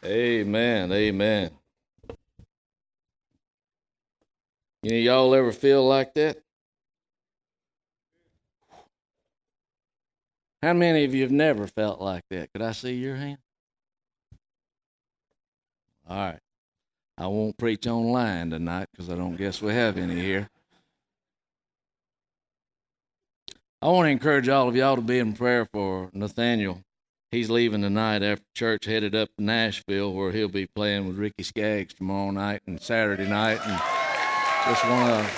Amen. Amen. Any of y'all ever feel like that? How many of you have never felt like that? Could I see your hand? All right. I won't preach online tonight because I don't guess we have any here. I want to encourage all of y'all to be in prayer for Nathaniel. He's leaving tonight after church, headed up to Nashville, where he'll be playing with Ricky Skaggs tomorrow night and Saturday night. And just want to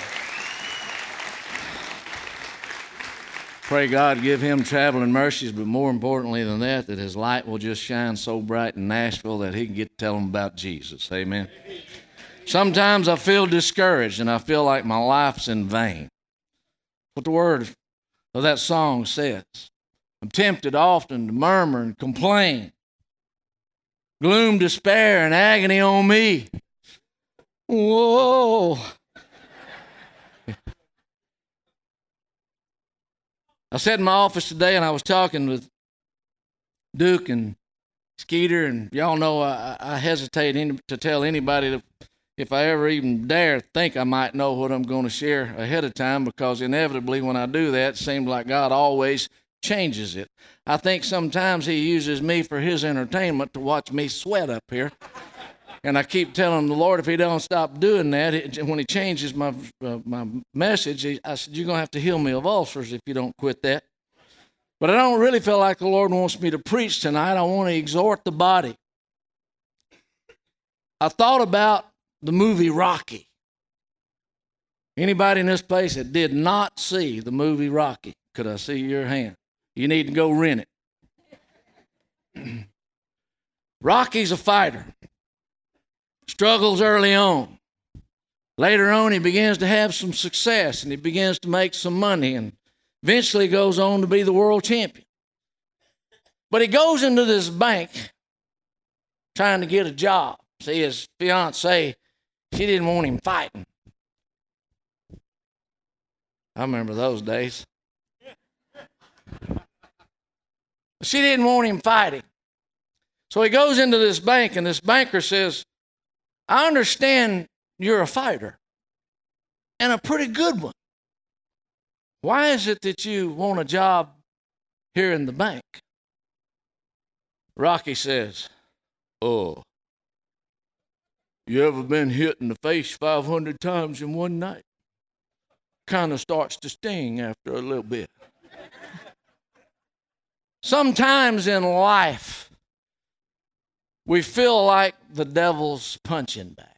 pray God give him traveling mercies, but more importantly than that, that his light will just shine so bright in Nashville that he can get to tell them about Jesus. Amen. Sometimes I feel discouraged and I feel like my life's in vain. What the word of that song says. I'm tempted often to murmur and complain. Gloom, despair, and agony on me. Whoa. I sat in my office today and I was talking with Duke and Skeeter, and y'all know I hesitate to tell anybody that if I ever even dare think I might know what I'm going to share ahead of time, because inevitably when I do that, it seems like God always changes it. I think sometimes he uses me for his entertainment to watch me sweat up here. And I keep telling the Lord, if he don't stop doing that, when he changes my message, I said, you're going to have to heal me of ulcers if you don't quit that. But I don't really feel like the Lord wants me to preach tonight. I want to exhort the body. I thought about the movie Rocky. Anybody in this place that did not see the movie Rocky? Could I see your hand? You need to go rent it. Rocky's a fighter. Struggles early on. Later on, he begins to have some success, and he begins to make some money, and eventually goes on to be the world champion. But he goes into this bank trying to get a job. See, his fiancée, she didn't want him fighting. I remember those days. She didn't want him fighting. So he goes into this bank, and this banker says, I understand you're a fighter, and a pretty good one. Why is it that you want a job here in the bank? Rocky says, oh, you ever been hit in the face 500 times in one night? Kind of starts to sting after a little bit. Sometimes in life, we feel like the devil's punching bag.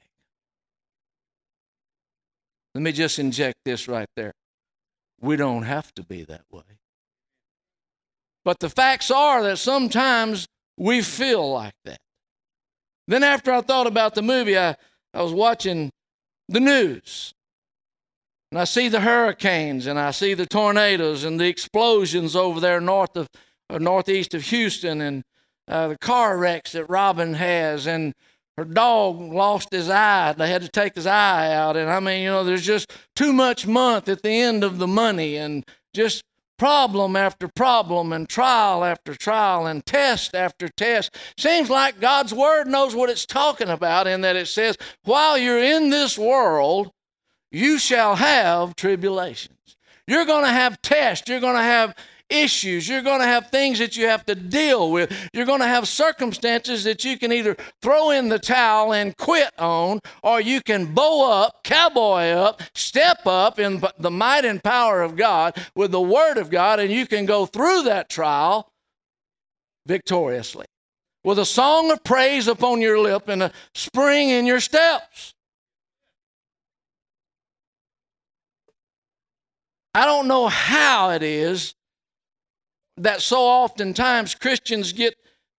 Let me just inject this right there. We don't have to be that way. But the facts are that sometimes we feel like that. Then after I thought about the movie, I was watching the news. And I see the hurricanes, and I see the tornadoes and the explosions over there northeast of Houston, and the car wrecks that Robin has, and her dog lost his eye. They had to take his eye out. And I mean, there's just too much month at the end of the money, and just problem after problem, and trial after trial, and test after test. Seems like God's word knows what it's talking about, in that it says, while you're in this world, you shall have tribulations. You're going to have tests. You're going to have issues. You're going to have things that you have to deal with. You're going to have circumstances that you can either throw in the towel and quit on, or you can bow up, cowboy up, step up in the might and power of God with the word of God, and you can go through that trial victoriously with a song of praise upon your lip and a spring in your steps. I don't know how it is that so oftentimes Christians get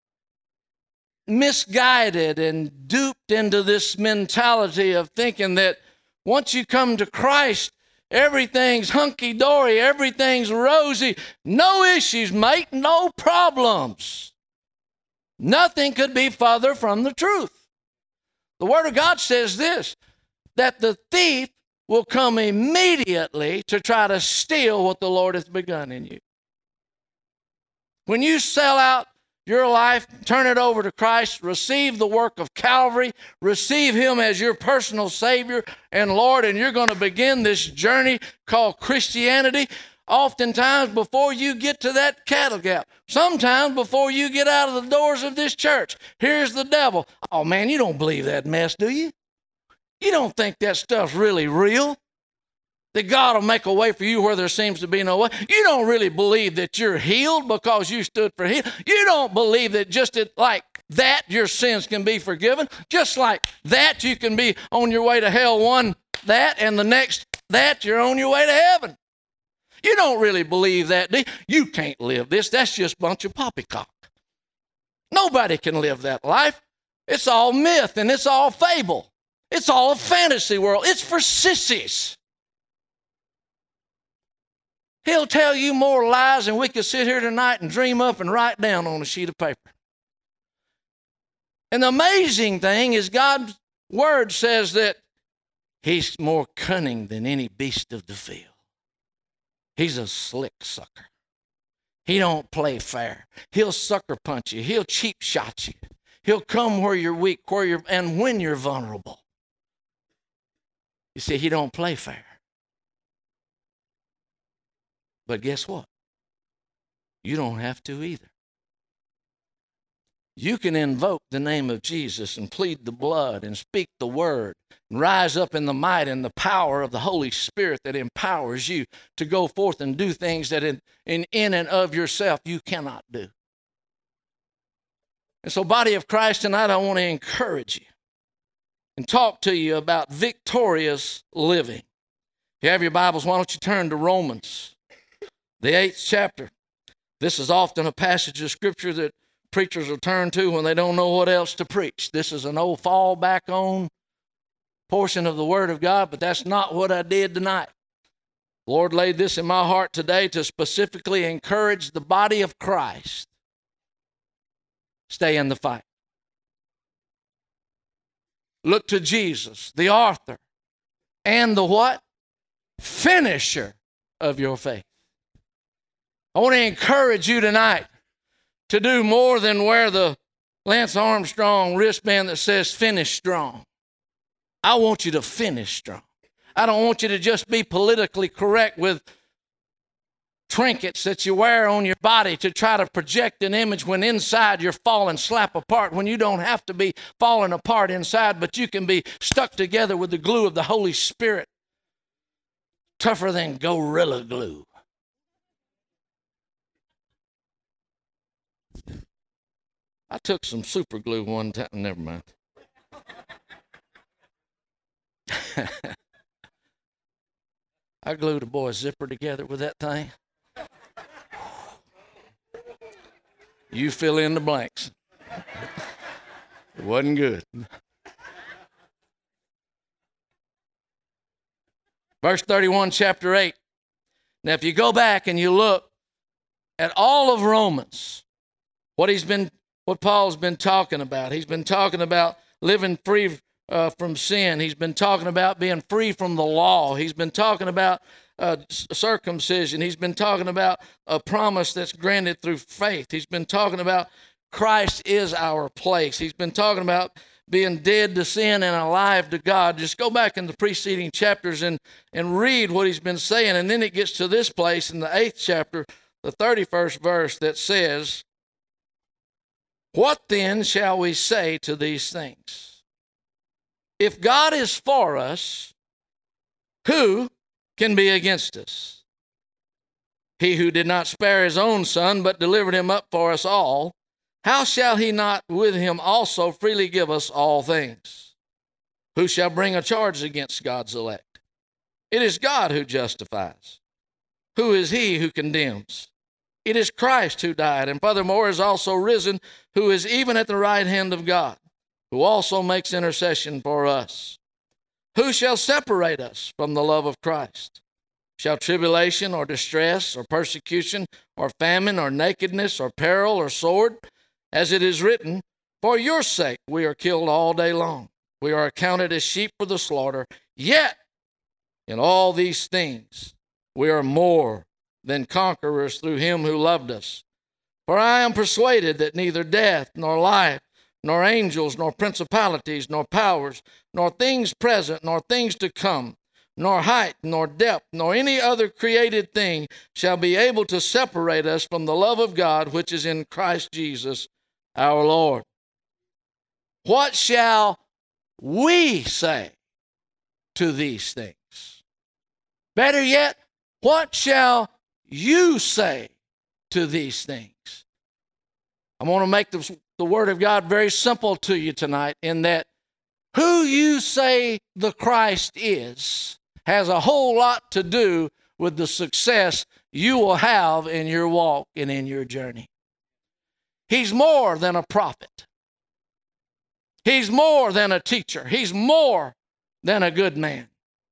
misguided and duped into this mentality of thinking that once you come to Christ, everything's hunky-dory, everything's rosy, no issues, mate, no problems. Nothing could be further from the truth. The Word of God says this, that the thief will come immediately to try to steal what the Lord hath begun in you. When you sell out your life, turn it over to Christ, receive the work of Calvary, receive Him as your personal Savior and Lord, and you're going to begin this journey called Christianity. Oftentimes before you get to that cattle gap, sometimes before you get out of the doors of this church, here's the devil. Oh man, you don't believe that mess, do you? You don't think that stuff's really real? That God will make a way for you where there seems to be no way? You don't really believe that you're healed because you stood for healing? You don't believe that just like that your sins can be forgiven? Just like that you can be on your way to hell one that, and the next that you're on your way to heaven? You don't really believe that, do you? You can't live this. That's just a bunch of poppycock. Nobody can live that life. It's all myth and it's all fable. It's all a fantasy world. It's for sissies. He'll tell you more lies than we could sit here tonight and dream up and write down on a sheet of paper. And the amazing thing is God's word says that He's more cunning than any beast of the field. He's a slick sucker. He don't play fair. He'll sucker punch you. He'll cheap shot you. He'll come where you're weak, and when you're vulnerable. You see, He don't play fair. But guess what? You don't have to either. You can invoke the name of Jesus and plead the blood and speak the word and rise up in the might and the power of the Holy Spirit that empowers you to go forth and do things that in and of yourself you cannot do. And so, body of Christ, tonight I want to encourage you and talk to you about victorious living. If you have your Bibles, why don't you turn to Romans, the 8th chapter. This is often a passage of Scripture that preachers will turn to when they don't know what else to preach. This is an old fall back on portion of the Word of God, but that's not what I did tonight. The Lord laid this in my heart today to specifically encourage the body of Christ. Stay in the fight. Look to Jesus, the author and the what? Finisher of your faith. I want to encourage you tonight to do more than wear the Lance Armstrong wristband that says finish strong. I want you to finish strong. I don't want you to just be politically correct with trinkets that you wear on your body to try to project an image when inside you're falling slap apart, when you don't have to be falling apart inside, but you can be stuck together with the glue of the Holy Spirit. Tougher than Gorilla Glue. I took some super glue one time. Never mind. I glued a boy's zipper together with that thing. You fill in the blanks. It wasn't good. Verse 31, chapter 8. Now, if you go back and you look at all of Romans, what Paul's been talking about. He's been talking about living free from sin. He's been talking about being free from the law. He's been talking about circumcision. He's been talking about a promise that's granted through faith. He's been talking about Christ is our place. He's been talking about being dead to sin and alive to God. Just go back in the preceding chapters and read what he's been saying. And then it gets to this place in the 8th chapter, the 31st verse, that says, "What then shall we say to these things? If God is for us, who can be against us? He who did not spare his own son, but delivered him up for us all, how shall he not with him also freely give us all things? Who shall bring a charge against God's elect? It is God who justifies. Who is he who condemns? It is Christ who died, and furthermore is also risen, who is even at the right hand of God, who also makes intercession for us. Who shall separate us from the love of Christ? Shall tribulation or distress or persecution or famine or nakedness or peril or sword? As it is written, for your sake we are killed all day long. We are accounted as sheep for the slaughter. Yet in all these things we are more than conquerors through him who loved us. For I am persuaded that neither death, nor life, nor angels, nor principalities, nor powers, nor things present, nor things to come, nor height, nor depth, nor any other created thing shall be able to separate us from the love of God which is in Christ Jesus our Lord. What shall we say to these things? Better yet, what shall you say to these things? I want to make the Word of God very simple to you tonight, in that who you say the Christ is has a whole lot to do with the success you will have in your walk and in your journey. He's more than a prophet. He's more than a teacher. He's more than a good man.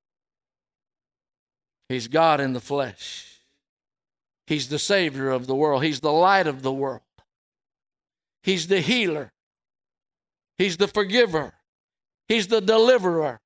He's God in the flesh. He's the Savior of the world. He's the light of the world. He's the healer. He's the forgiver. He's the deliverer.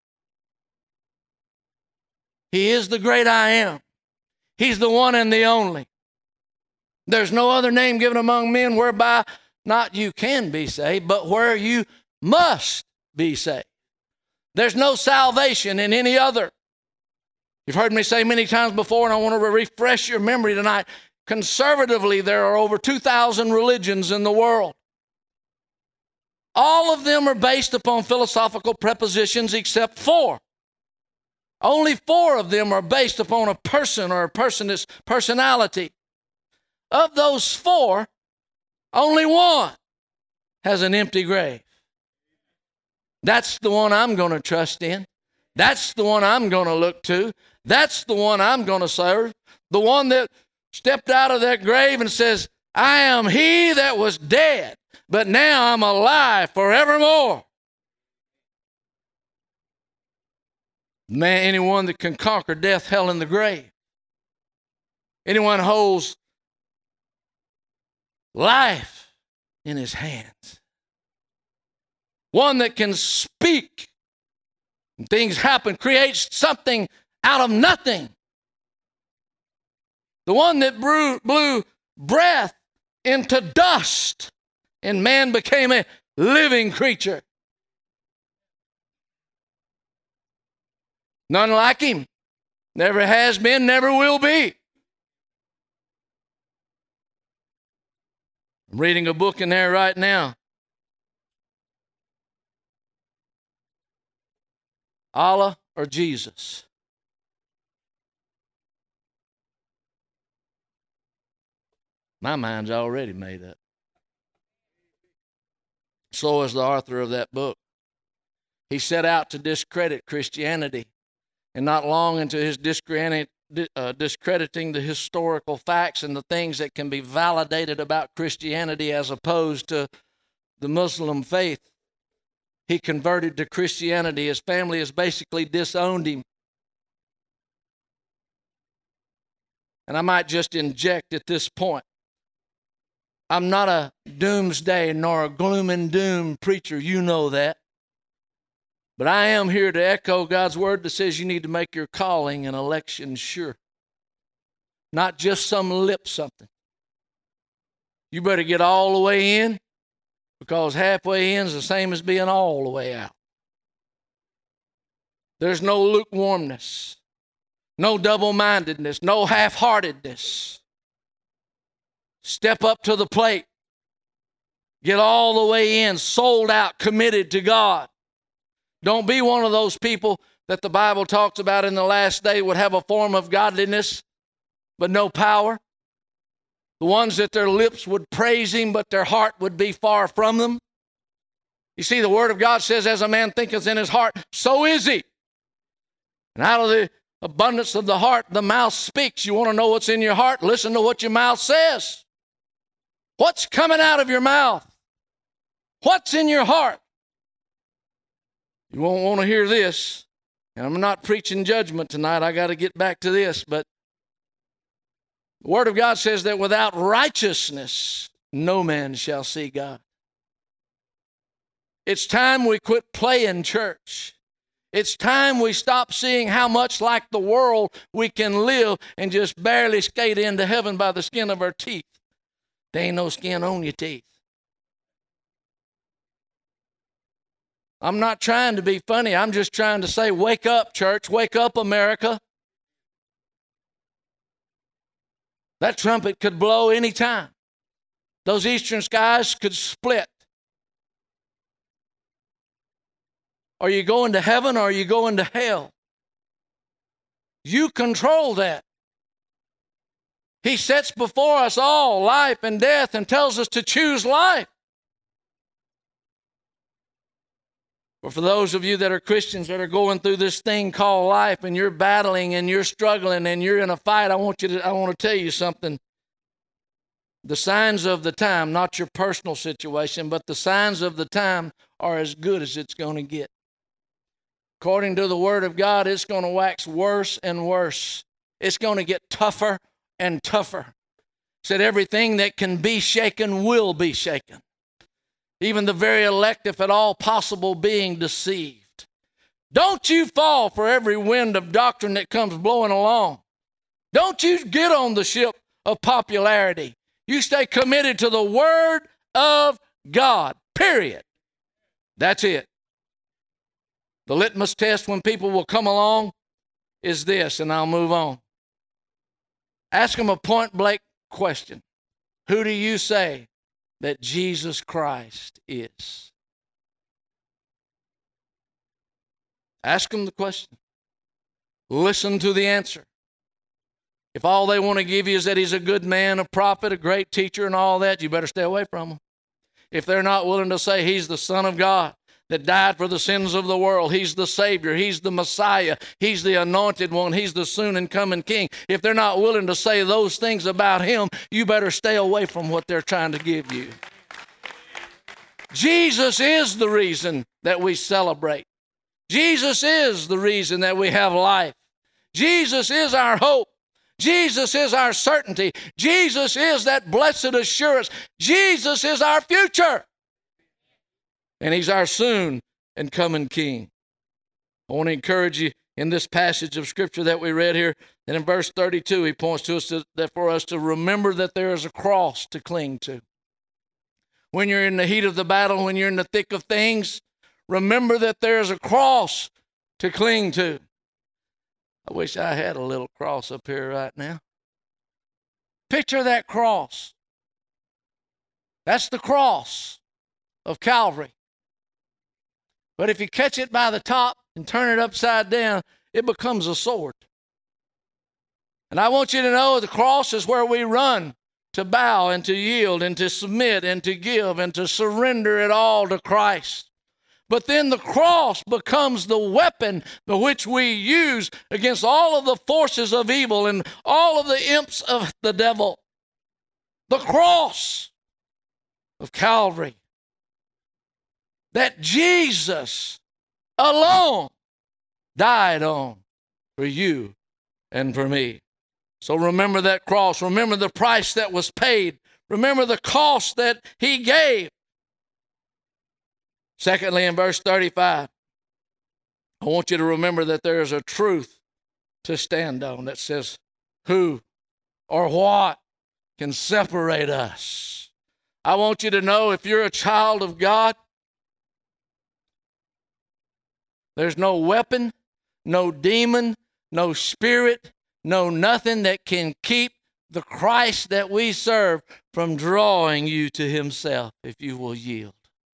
He is the great I am. He's the one and the only. There's no other name given among men whereby not you can be saved, but where you must be saved. There's no salvation in any other. You've heard me say many times before, and I want to refresh your memory tonight. Conservatively, there are over 2,000 religions in the world. All of them are based upon philosophical prepositions except 4. Only 4 of them are based upon a person or a person's personality. Of those 4, only 1 has an empty grave. That's the one I'm going to trust in. That's the one I'm going to look to. That's the one I'm going to serve. The one that stepped out of that grave and says, I am he that was dead, but now I'm alive forevermore. Man, anyone that can conquer death, hell, and the grave. Anyone who holds life in his hands. One that can speak and things happen, creates something out of nothing. The one that blew breath into dust and man became a living creature. None like him. Never has been, never will be. I'm reading a book in there right now. Allah or Jesus? My mind's already made up. So is the author of that book. He set out to discredit Christianity, and not long into his discrediting the historical facts and the things that can be validated about Christianity as opposed to the Muslim faith, he converted to Christianity. His family has basically disowned him. And I might just inject at this point, I'm not a doomsday nor a gloom and doom preacher. You know that. But I am here to echo God's word that says you need to make your calling and election sure. Not just some lip something. You better get all the way in, because halfway in is the same as being all the way out. There's no lukewarmness, no double-mindedness, no half-heartedness. Step up to the plate. Get all the way in, sold out, committed to God. Don't be one of those people that the Bible talks about in the last day would have a form of godliness, but no power. The ones that their lips would praise him, but their heart would be far from them. You see, the Word of God says, as a man thinketh in his heart, so is he. And out of the abundance of the heart, the mouth speaks. You want to know what's in your heart? Listen to what your mouth says. What's coming out of your mouth? What's in your heart? You won't want to hear this, and I'm not preaching judgment tonight. I got to get back to this, but the Word of God says that without righteousness, no man shall see God. It's time we quit playing church. It's time we stop seeing how much like the world we can live and just barely skate into heaven by the skin of our teeth. There ain't no skin on your teeth. I'm not trying to be funny. I'm just trying to say, wake up, church. Wake up, America. That trumpet could blow any time. Those eastern skies could split. Are you going to heaven or are you going to hell? You control that. He sets before us all life and death and tells us to choose life. But for those of you that are Christians that are going through this thing called life and you're battling and you're struggling and you're in a fight, I want to tell you something. The signs of the time, not your personal situation, but the signs of the time are as good as it's going to get. According to the Word of God, it's going to wax worse and worse. It's going to get tougher and tougher. It said everything that can be shaken will be shaken. Even the very elect, if at all possible, being deceived. Don't you fall for every wind of doctrine that comes blowing along. Don't you get on the ship of popularity. You stay committed to the Word of God, period. That's it. The litmus test when people will come along is this, and I'll move on. Ask them a point-blank question. Who do you say that Jesus Christ is? Ask them the question. Listen to the answer. If all they want to give you is that he's a good man, a prophet, a great teacher, and all that, you better stay away from them. If they're not willing to say he's the Son of God that died for the sins of the world, he's the Savior, he's the Messiah, he's the Anointed One, he's the soon and coming King. If they're not willing to say those things about him, you better stay away from what they're trying to give you. Jesus is the reason that we celebrate. Jesus is the reason that we have life. Jesus is our hope. Jesus is our certainty. Jesus is that blessed assurance. Jesus is our future. And he's our soon and coming King. I want to encourage you in this passage of Scripture that we read here, and in verse 32, he points to us that for us to remember that there is a cross to cling to. When you're in the heat of the battle, when you're in the thick of things, remember that there is a cross to cling to. I wish I had a little cross up here right now. Picture that cross. That's the cross of Calvary. But if you catch it by the top and turn it upside down, it becomes a sword. And I want you to know the cross is where we run to bow and to yield and to submit and to give and to surrender it all to Christ. But then the cross becomes the weapon by which we use against all of the forces of evil and all of the imps of the devil. The cross of Calvary. That Jesus alone died on for you and for me. So remember that cross. Remember the price that was paid. Remember the cost that he gave. Secondly, in verse 35, I want you to remember that there is a truth to stand on that says, who or what can separate us? I want you to know if you're a child of God, there's no weapon, no demon, no spirit, no nothing that can keep the Christ that we serve from drawing you to himself if you will yield.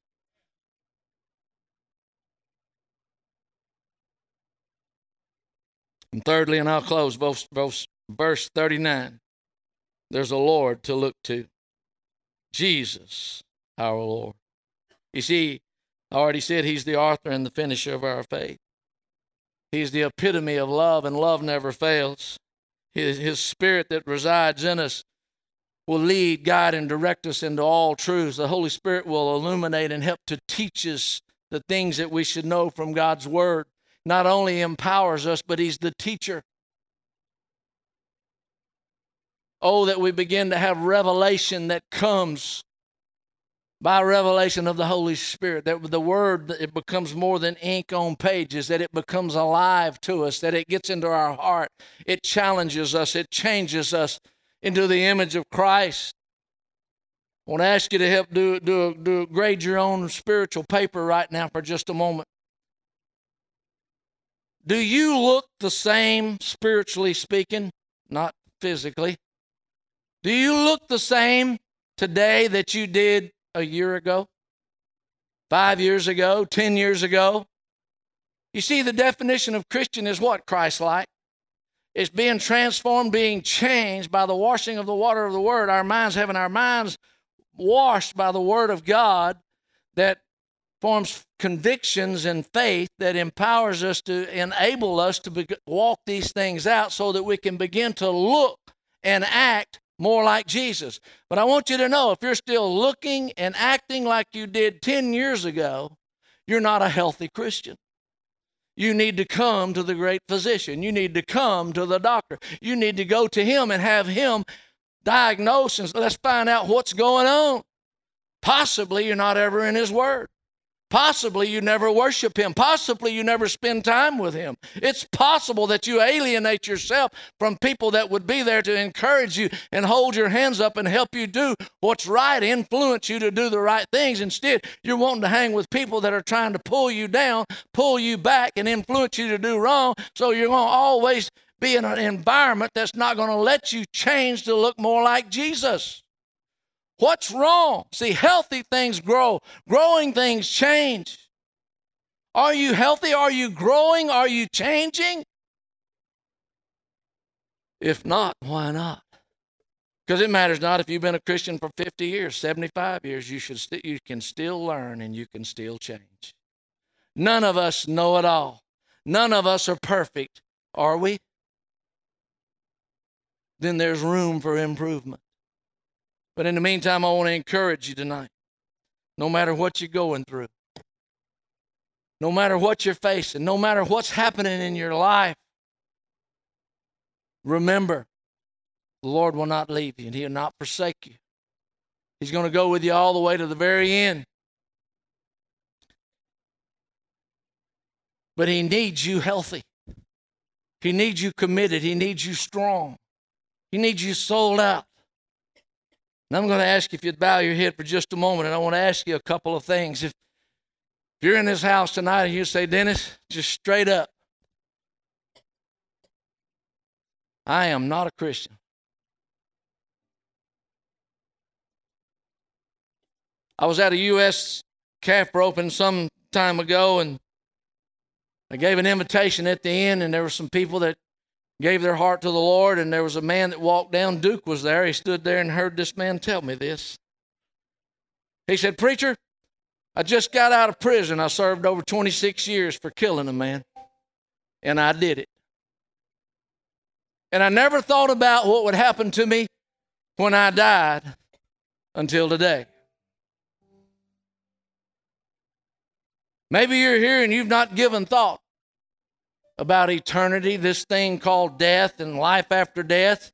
And thirdly, and I'll close, verse 39, there's a Lord to look to. Jesus, our Lord. You see, I already said he's the author and the finisher of our faith. He's the epitome of love, and love never fails. His Spirit that resides in us will lead, guide, and direct us into all truths. The Holy Spirit will illuminate and help to teach us the things that we should know from God's Word. Not only empowers us, but he's the teacher. Oh, that we begin to have revelation that comes by revelation of the Holy Spirit, that the Word, it becomes more than ink on pages, that it becomes alive to us, that it gets into our heart. It challenges us. It changes us into the image of Christ. I want to ask you to help grade your own spiritual paper right now for just a moment. Do you look the same, spiritually speaking, not physically? Do you look the same today that you did a year ago, 5 years ago, 10 years ago? You see, the definition of Christian is what? Christ-like. It's being transformed, being changed by the washing of the water of the Word. Our minds, having our minds washed by the Word of God that forms convictions and faith that empowers us to enable us to walk these things out so that we can begin to look and act more like Jesus. But I want you to know, if you're still looking and acting like you did 10 years ago, you're not a healthy Christian. You need to come to the great physician. You need to come to the doctor. You need to go to him and have him diagnose, and let's find out what's going on. Possibly you're not ever in his word. Possibly you never worship him. Possibly you never spend time with him. It's possible that you alienate yourself from people that would be there to encourage you and hold your hands up and help you do what's right, influence you to do the right things. Instead, you're wanting to hang with people that are trying to pull you down, pull you back, and influence you to do wrong. So you're going to always be in an environment that's not going to let you change to look more like Jesus. What's wrong? See, healthy things grow. Growing things change. Are you healthy? Are you growing? Are you changing? If not, why not? Because it matters not if you've been a Christian for 50 years, 75 years. You can still learn and you can still change. None of us know it all. None of us are perfect, are we? Then there's room for improvement. But in the meantime, I want to encourage you tonight. No matter what you're going through, no matter what you're facing, no matter what's happening in your life, remember, the Lord will not leave you and he'll not forsake you. He's going to go with you all the way to the very end. But he needs you healthy. He needs you committed. He needs you strong. He needs you sold out. And I'm going to ask you if you'd bow your head for just a moment, and I want to ask you a couple of things. If you're in this house tonight and you say, Dennis, just straight up, I am not a Christian. I was at a U.S. calf roping some time ago, and I gave an invitation at the end, and there were some people that gave their heart to the Lord, and there was a man that walked down. Duke was there. He stood there and heard this man tell me this. He said, Preacher, I just got out of prison. I served over 26 years for killing a man, and I did it. And I never thought about what would happen to me when I died until today. Maybe you're here and you've not given thought about eternity, this thing called death and life after death.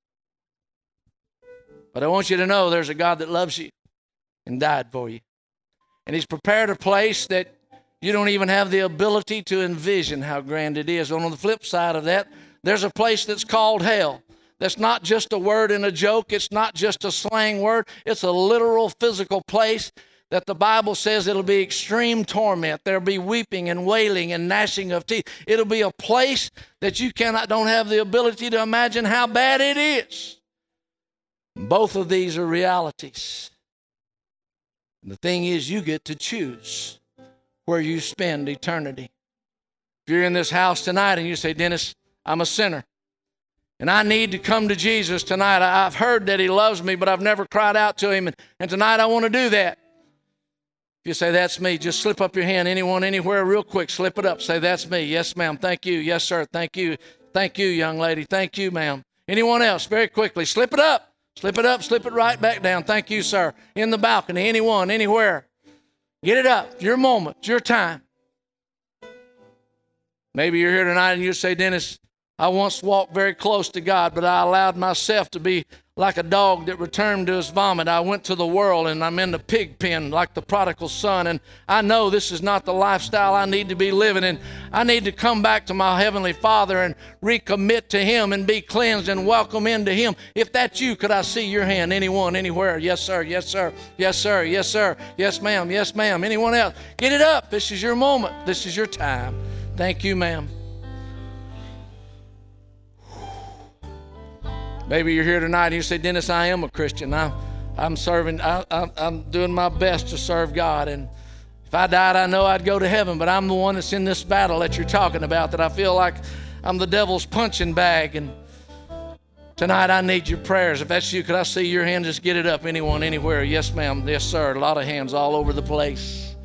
But I want you to know there's a God that loves you and died for you. And he's prepared a place that you don't even have the ability to envision how grand it is. On the flip side of that, there's a place that's called hell. That's not just a word and a joke. It's not just a slang word. It's a literal physical place that the Bible says it'll be extreme torment. There'll be weeping and wailing and gnashing of teeth. It'll be a place that you don't have the ability to imagine how bad it is. Both of these are realities. And the thing is, you get to choose where you spend eternity. If you're in this house tonight and you say, Dennis, I'm a sinner, and I need to come to Jesus tonight. I've heard that he loves me, but I've never cried out to him, and tonight I want to do that. If you say, that's me, just slip up your hand. Anyone, anywhere, real quick, slip it up. Say, that's me. Yes, ma'am. Thank you. Yes, sir. Thank you. Thank you, young lady. Thank you, ma'am. Anyone else? Very quickly. Slip it up. Slip it up. Slip it right back down. Thank you, sir. In the balcony. Anyone, anywhere. Get it up. Your moment. Your time. Maybe you're here tonight and you say, Dennis, I once walked very close to God, but I allowed myself to be like a dog that returned to his vomit. I went to the world, and I'm in the pig pen like the prodigal son, and I know this is not the lifestyle I need to be living in. I need to come back to my Heavenly Father and recommit to Him and be cleansed and welcome into Him. If that's you, could I see your hand? Anyone, anywhere? Yes, sir. Yes, sir. Yes, sir. Yes, sir. Yes, ma'am. Yes, ma'am. Anyone else? Get it up. This is your moment. This is your time. Thank you, ma'am. Maybe you're here tonight and you say, Dennis, I am a Christian. I'm serving. I'm doing my best to serve God. And if I died, I know I'd go to heaven. But I'm the one that's in this battle that you're talking about, that I feel like I'm the devil's punching bag. And tonight I need your prayers. If that's you, could I see your hand? Just get it up. Anyone, anywhere? Yes, ma'am. Yes, sir. A lot of hands all over the place.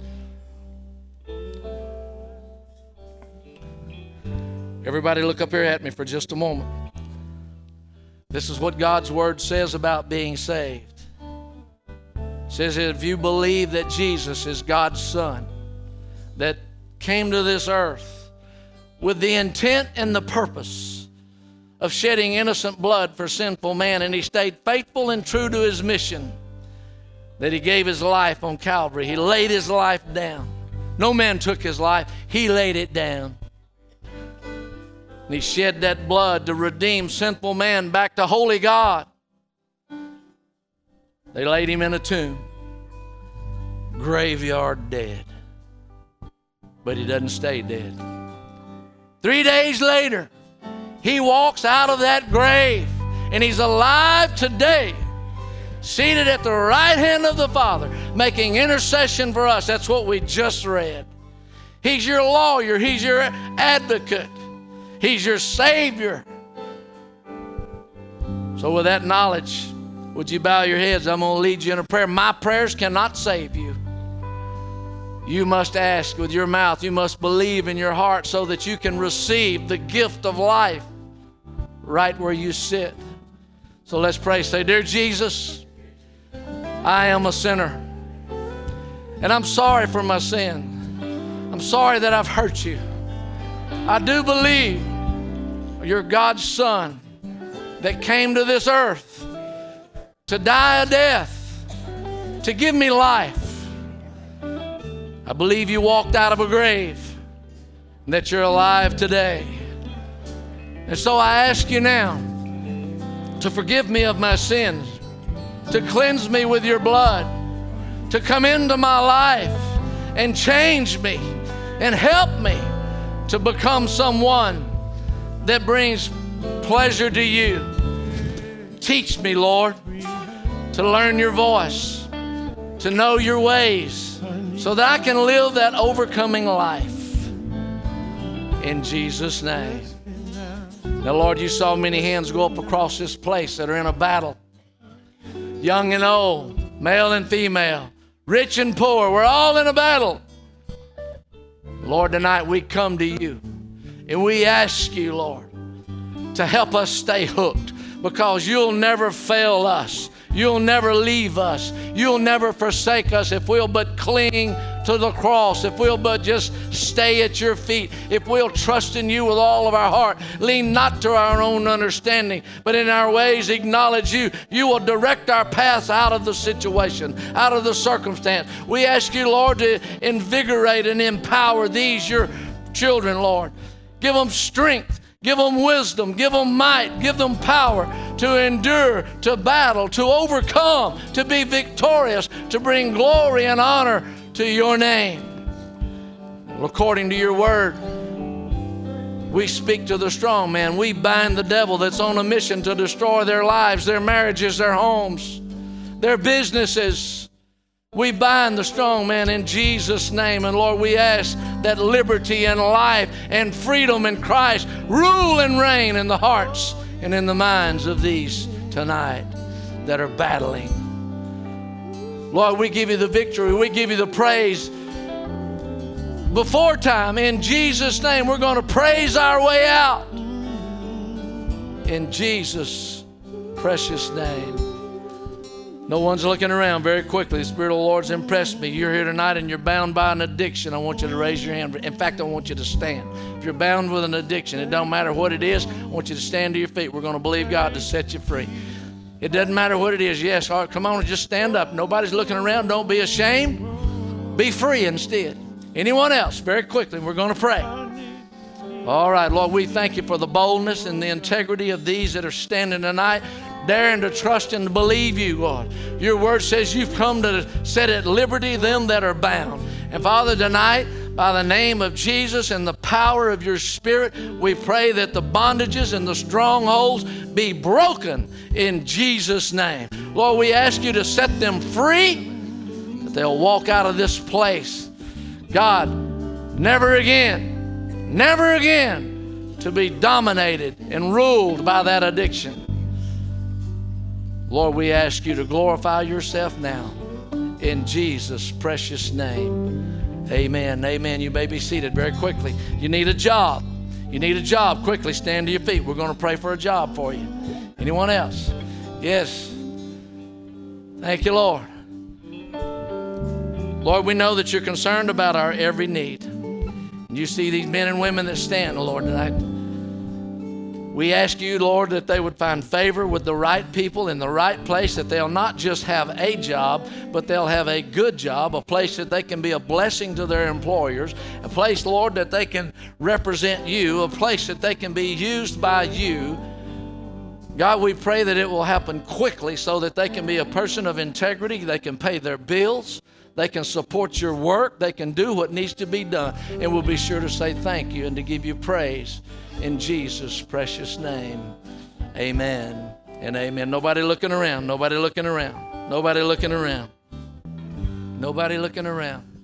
Everybody look up here at me for just a moment. This is what God's Word says about being saved. It says if you believe that Jesus is God's Son, that came to this earth with the intent and the purpose of shedding innocent blood for sinful man, and He stayed faithful and true to His mission, that He gave His life on Calvary. He laid His life down. No man took His life. He laid it down. And He shed that blood to redeem sinful man back to holy God. They laid Him in a tomb, graveyard dead. But He doesn't stay dead. 3 days later, He walks out of that grave, and He's alive today, seated at the right hand of the Father, making intercession for us. That's what we just read. He's your lawyer. He's your advocate. He's your Savior. So with that knowledge, would you bow your heads? I'm going to lead you in a prayer. My prayers cannot save you. You must ask with your mouth. You must believe in your heart so that you can receive the gift of life right where you sit. So let's pray. Say, Dear Jesus, I am a sinner, and I'm sorry for my sin. I'm sorry that I've hurt you. I do believe you're God's Son that came to this earth to die a death, to give me life. I believe you walked out of a grave and that you're alive today. And so I ask you now to forgive me of my sins, to cleanse me with your blood, to come into my life and change me and help me to become someone that brings pleasure to you. Teach me, Lord, to learn your voice, to know your ways, so that I can live that overcoming life. In Jesus' name. Now, Lord, you saw many hands go up across this place that are in a battle. Young and old, male and female, rich and poor, we're all in a battle. Lord, tonight we come to you and we ask you, Lord, to help us stay hooked, because you'll never fail us. You'll never leave us. You'll never forsake us if we'll but cling to the cross, if we'll but just stay at your feet, if we'll trust in you with all of our heart, lean not to our own understanding, but in our ways acknowledge you. You will direct our paths out of the situation, out of the circumstance. We ask you, Lord, to invigorate and empower these, your children, Lord. Give them strength. Give them wisdom, give them might, give them power to endure, to battle, to overcome, to be victorious, to bring glory and honor to your name. According to your word, we speak to the strong man. We bind the devil that's on a mission to destroy their lives, their marriages, their homes, their businesses. We bind the strong man in Jesus' name. And Lord, we ask that liberty and life and freedom in Christ rule and reign in the hearts and in the minds of these tonight that are battling. Lord, we give you the victory. We give you the praise. Before time, in Jesus' name, we're going to praise our way out. In Jesus' precious name. No one's looking around. Very quickly, the Spirit of the Lord's impressed me. You're here tonight and you're bound by an addiction. I want you to raise your hand. In fact, I want you to stand. If you're bound with an addiction, it don't matter what it is, I want you to stand to your feet. We're going to believe God to set you free. It doesn't matter what it is. Yes, all right, come on and just stand up. Nobody's looking around. Don't be ashamed. Be free instead. Anyone else? Very quickly, we're going to pray. All right, Lord, we thank you for the boldness and the integrity of these that are standing tonight, daring to trust and to believe you, Lord. Your word says you've come to set at liberty them that are bound. And Father, tonight, by the name of Jesus and the power of your Spirit, we pray that the bondages and the strongholds be broken in Jesus' name. Lord, we ask you to set them free, that they'll walk out of this place. God, never again to be dominated and ruled by that addiction. Lord, we ask you to glorify yourself now in Jesus' precious name. Amen. Amen. You may be seated very quickly. You need a job. You need a job. Quickly stand to your feet. We're going to pray for a job for you. Anyone else? Yes. Thank you, Lord. Lord, we know that you're concerned about our every need. You see these men and women that stand, Lord, tonight. We ask you, Lord, that they would find favor with the right people in the right place, that they'll not just have a job, but they'll have a good job, a place that they can be a blessing to their employers, a place, Lord, that they can represent you, a place that they can be used by you. God, we pray that it will happen quickly so that they can be a person of integrity, they can pay their bills, they can support your work, they can do what needs to be done, and we'll be sure to say thank you and to give you praise. In Jesus' precious name, amen and amen. Nobody looking around, nobody looking around, nobody looking around, nobody looking around.